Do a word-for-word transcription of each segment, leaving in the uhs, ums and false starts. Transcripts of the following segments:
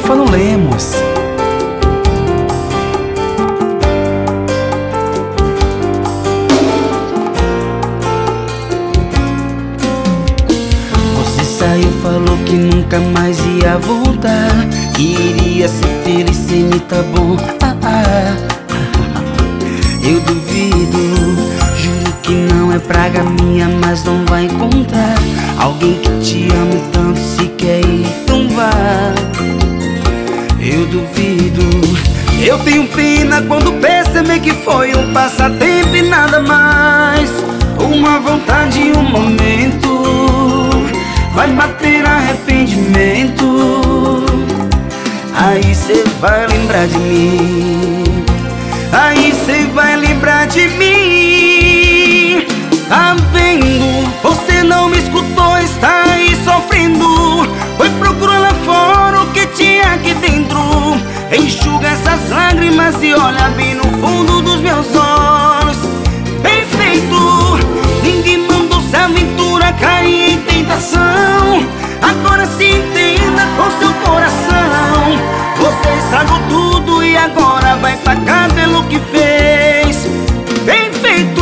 Stefano Lemos. Você saiu, falou que nunca mais ia voltar, que iria ser feliz sem mim, tá bom. Ah, ah, ah. Eu duvido, juro que não é praga minha, mas não vai encontrar alguém que te ame tanto, se quer ir, então vá. Eu duvido. Eu tenho pena quando perceber que foi um passatempo e nada mais, uma vontade e um momento, vai bater arrependimento. Aí cê vai lembrar de mim, aí cê vai lembrar de mim. Tá vendo? Você não me escutou, está aí sofrendo. Foi procurar lá fora o que tinha aqui dentro. Enxuga essas lágrimas e olha bem no fundo dos meus olhos. Bem feito, ninguém mandou se aventura cair em tentação. Agora se entenda com seu coração. Você estragou tudo e agora vai pagar pelo que fez. Bem feito.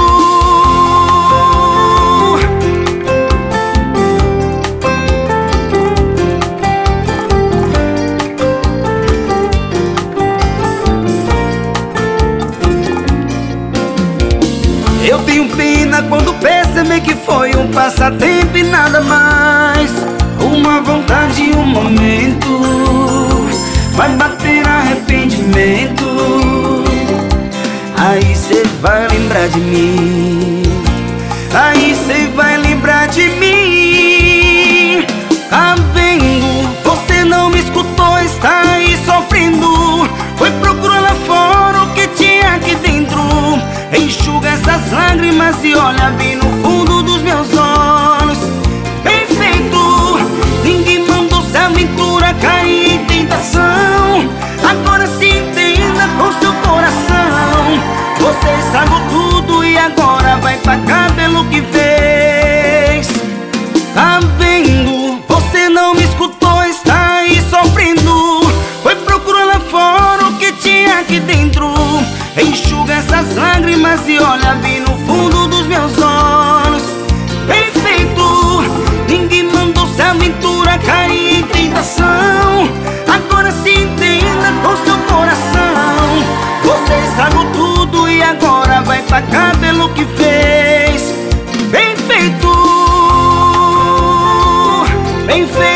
Eu tenho pena quando perceber que foi um passatempo e nada mais, uma vontade e um momento, vai bater arrependimento. Aí cê vai lembrar de mim, aí cê vai lembrar de mim. Tá vendo? Você não me escutou, está aí sofrendo. Foi procurar lá fora o que tinha aqui dentro. Enxuga essas lágrimas e olha bem no fundo dos meus olhos. Bem feito, ninguém mandou se aventura cair em tentação. Agora se entenda com seu coração. Você estragou tudo e agora vai pagar pelo que fez. Tá vendo? Você não me escutou, está aí sofrendo. Foi procurar lá fora o que tinha aqui dentro. Enxuga essas lágrimas e olha bem no fundo dos meus olhos. Bem feito, ninguém mandou se aventura cair em tentação. Agora se entenda com seu coração. Você estragou tudo e agora vai pagar pelo que fez. Bem feito, bem feito.